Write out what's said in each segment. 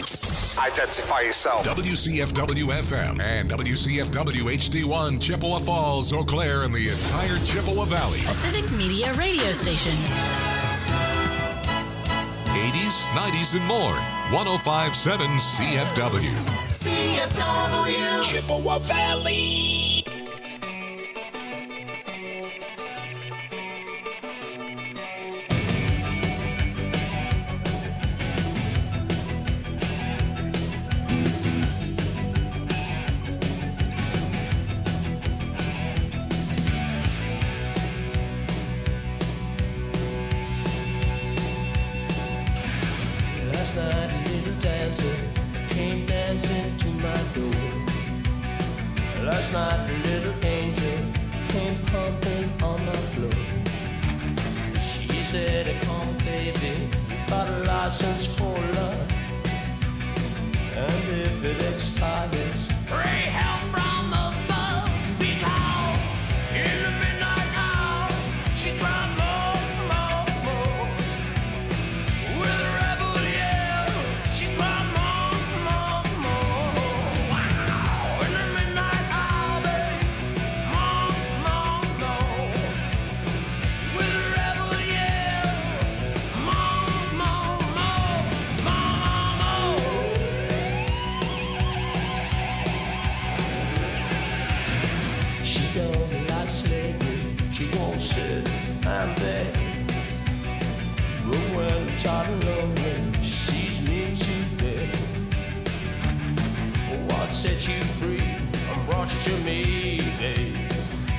Identify yourself. WCFW-FM and WCFW-HD1, Chippewa Falls, Eau Claire, and the entire Chippewa Valley. A Civic Media radio station. 80s, 90s, and more. 105.7 CFW. CFW. Chippewa Valley. Last night a little dancer came dancing to my door. Last night a little angel came pumping on my floor. She said, come baby, you got a license for love, and if it expires, pray help from above, because in the midnight hour she cried more, more, more. With a rebel yell, she cried more, more, more. Wow! In the midnight hour, babe, more, more, more. With a rebel yell, more, more, more, more, more. She don't like slavery, she won't sit and beg. But when I'm tired and lonely, she sees me today. What set you free and brought you to me, babe?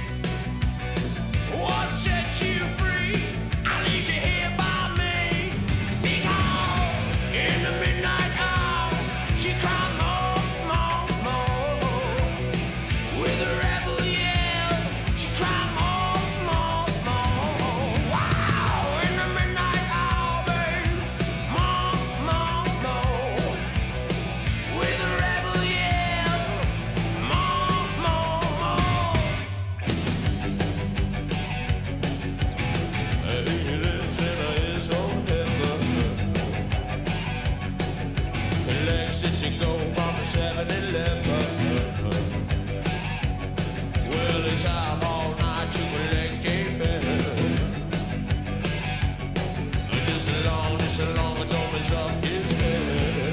What set you free? I leave you here by me. Because in the midnight hour, she cried more, more, more. With a rebel yell, she cried more, more, more. Wow! In the midnight hour, babe, more, more, more. With a rebel yell, more, more, more. He lives in his own heaven. He likes it to go from 7-Eleven. Well, it's out all night to collect a penny. Just as long as don't mess up his head.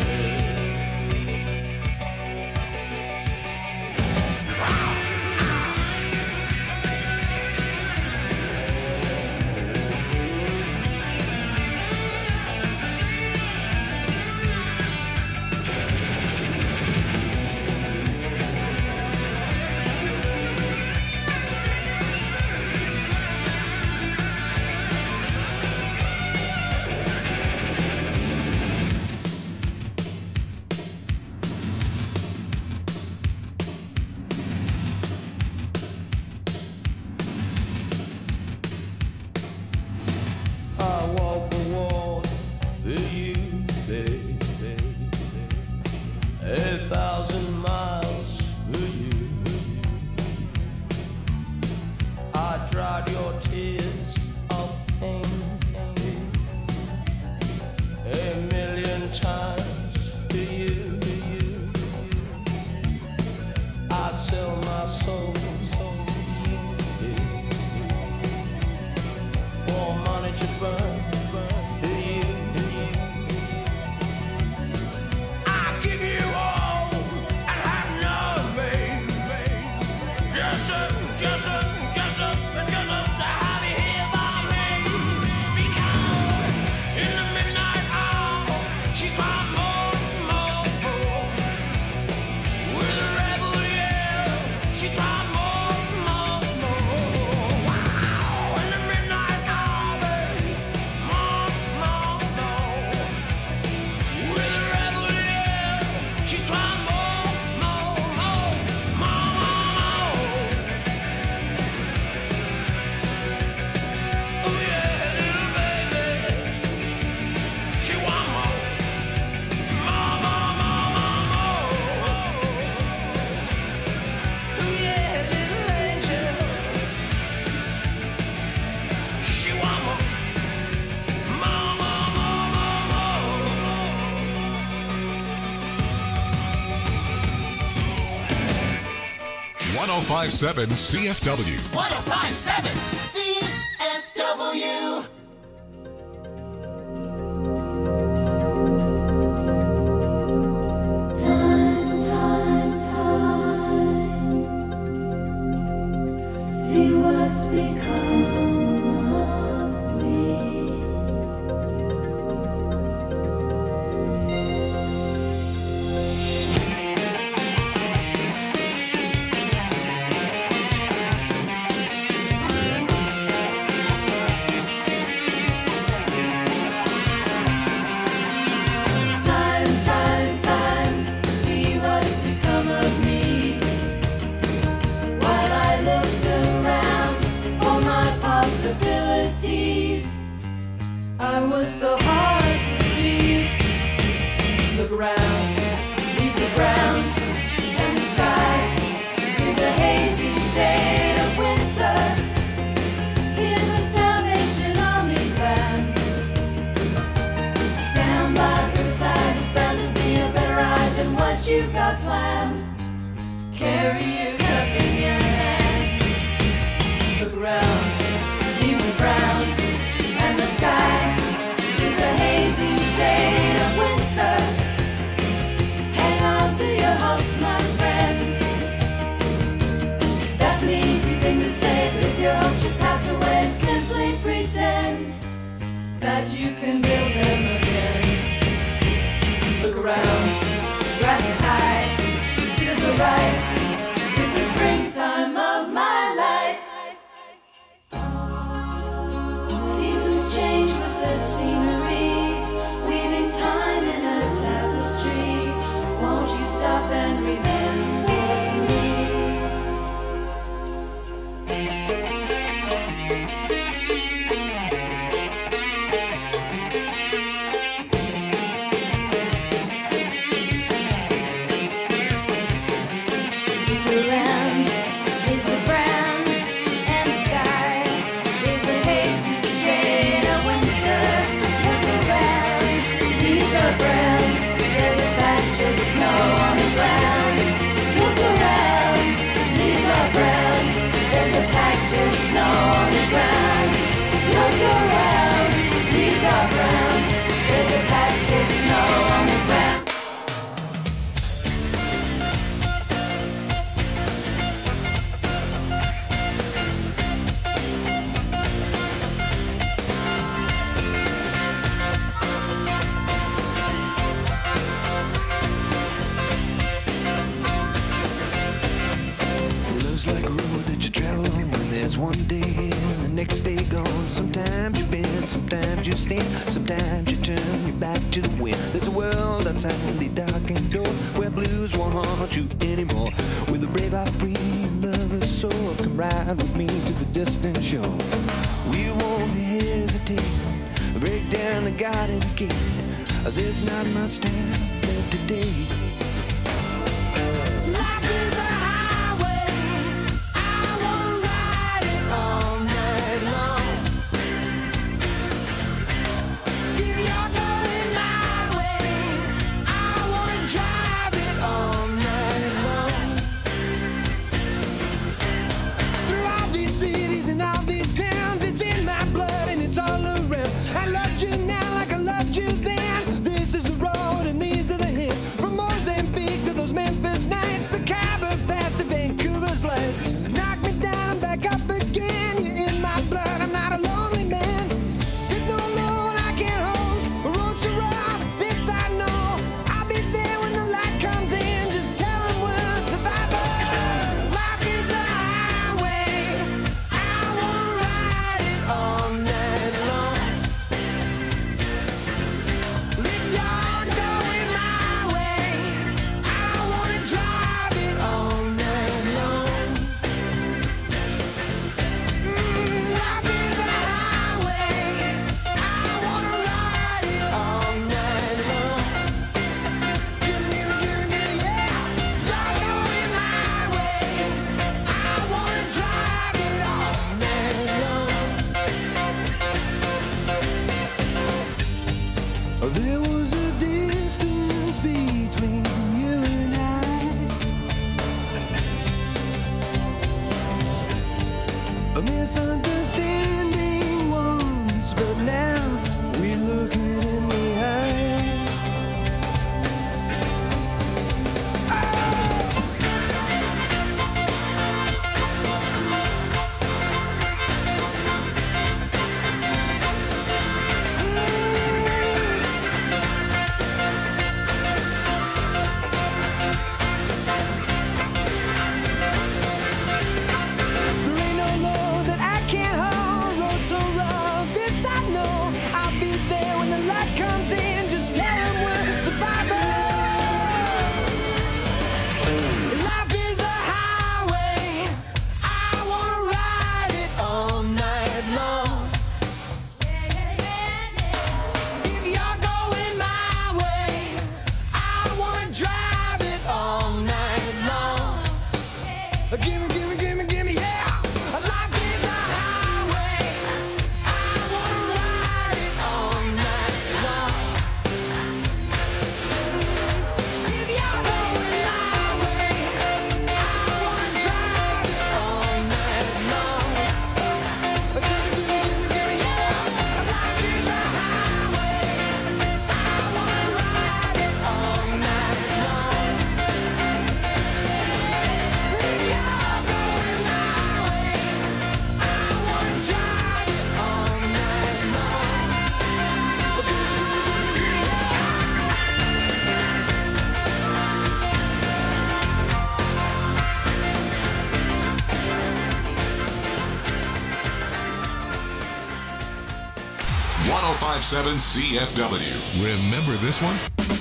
1057 CFW. 1057 CFW. See what's become of me. Time, see what's become of me. While I looked around for my possibilities, I was so hard to please. Look around, leaves are brown, and the sky is a hazy shade of winter. In the Salvation Army band, down by the riverside is bound to be a better ride than what you've got planned. Carry your cup in your hand. Look around, leaves are brown, and the sky is a hazy shade of winter. Hang on to your hopes, my friend. That's an easy thing to say, but if your hopes should pass away, simply pretend that you can build them again. Look around, grass is high, feels alright. It's the springtime of my life. Seasons change with the scenery, weaving time in a tapestry. Won't you stop and remember me? There's one day and the next day gone. Sometimes you bend, sometimes you stand, sometimes you turn your back to the wind. There's a world outside the darkened door where blues won't haunt you anymore. With a brave heart free and lover's soul, come ride with me to the distant shore. We won't hesitate, break down the garden gate. There's not much time left today. Life is a highway, I wanna ride it all night long. If you're going my way, I wanna drive it all night long. Through all these cities and all these towns, it's in my blood and it's all around. I loved you now like I loved you then. This is the road and these are the hills. From Moses 1057 CFW. Remember this one?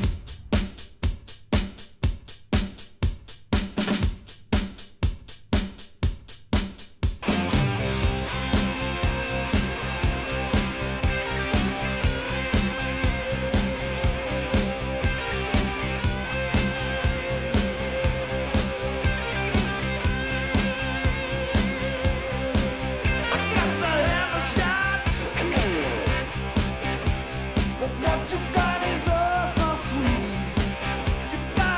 What you got is all so sweet.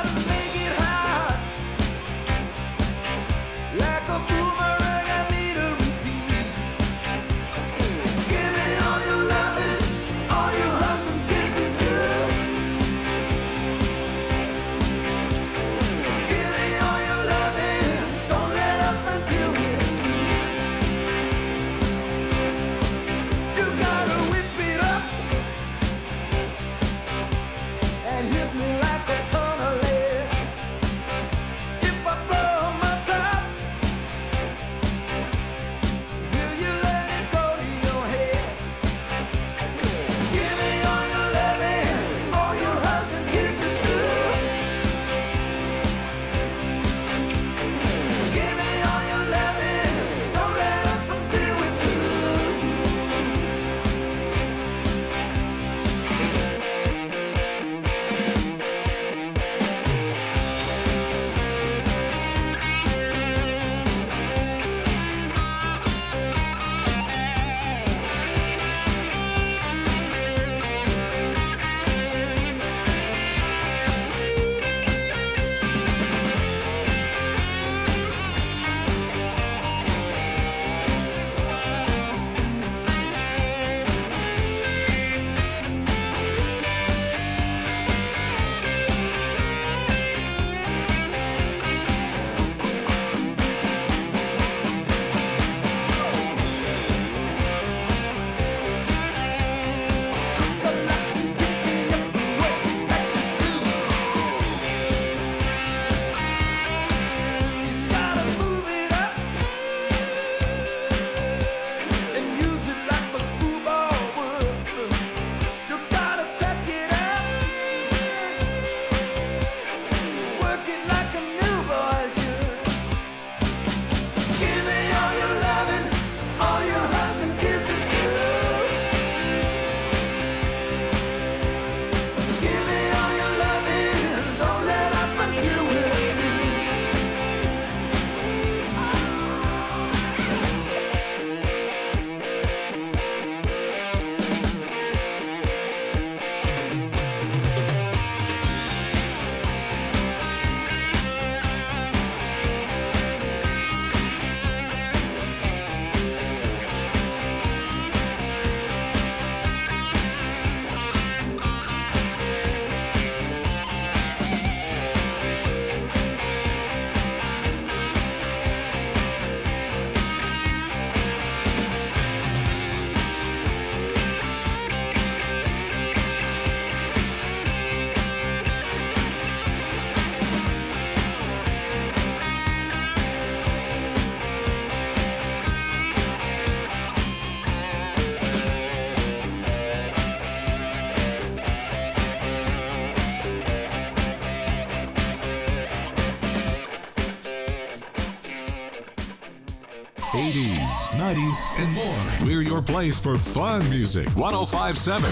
and more. We're your place for fun music. 1057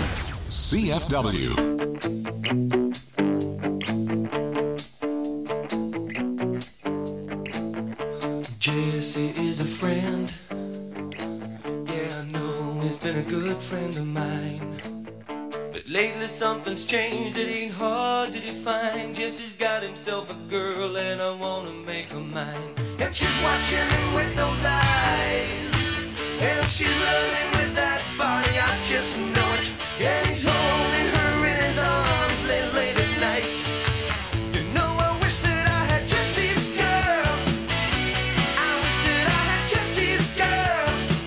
CFW. Jesse is a friend. Yeah, I know he's been a good friend of mine. But lately something's changed, it ain't hard to define. Jesse's got himself a girl and I wanna make her mine. And she's watching him with those eyes, and she's loving with that body, I just know it. And he's holding her in his arms late at night. You know I wish that I had Jesse's girl. I wish that I had Jesse's girl.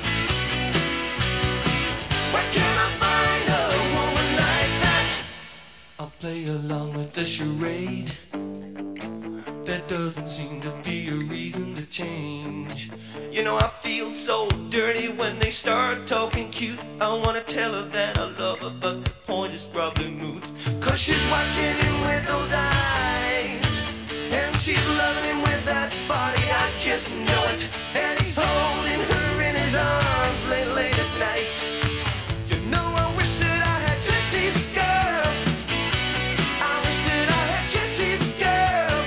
Where can I find a woman like that? I'll play along with the charade. there doesn't seem to be a reason to change. You know, I feel so dirty when they start talking cute. I wanna tell her that I love her, but the point is probably moot. Cause she's watching him with those eyes, and she's loving him with that body, I just know it. And he's holding her in his arms late at night. You know, I wish that I had Jesse's girl. I wish that I had Jesse's girl.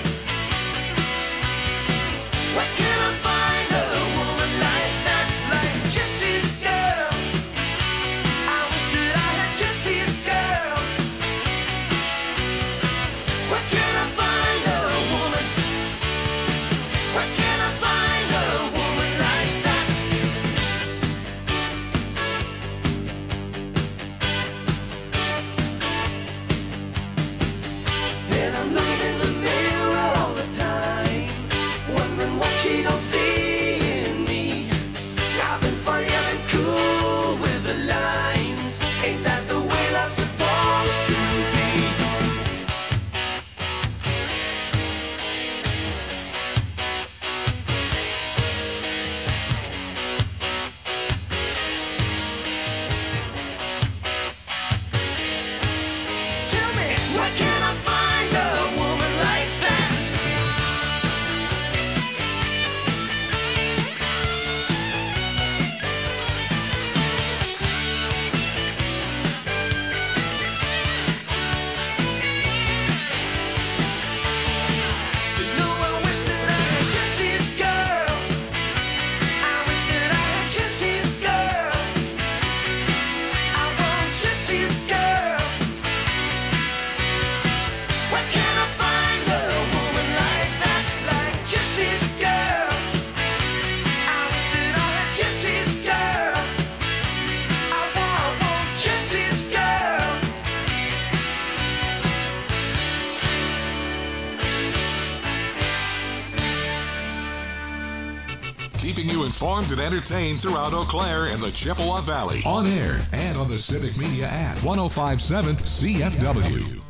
Where can I find a woman like that, like Jesse's girl? I wish that I had Jesse's girl. Where can I find a woman? Where can I find a woman like that? And I'm looking in the mirror all the time, wondering what she don't see in me. I've been funny, I've been cool with the lines. Ain't that the way love's supposed to be? Tell me, where can I find a woman like that? You know, I wish that I had Jesse's girl. I wish that I had Jesse's girl. I want Jesse's girl. Where can I find a woman like that, like Jesse's girl? I wish that I had Jesse's girl. I want Jesse's girl. Keeping you informed and entertained throughout Eau Claire and the Chippewa Valley. On air and on the Civic Media app. 1057 CFW.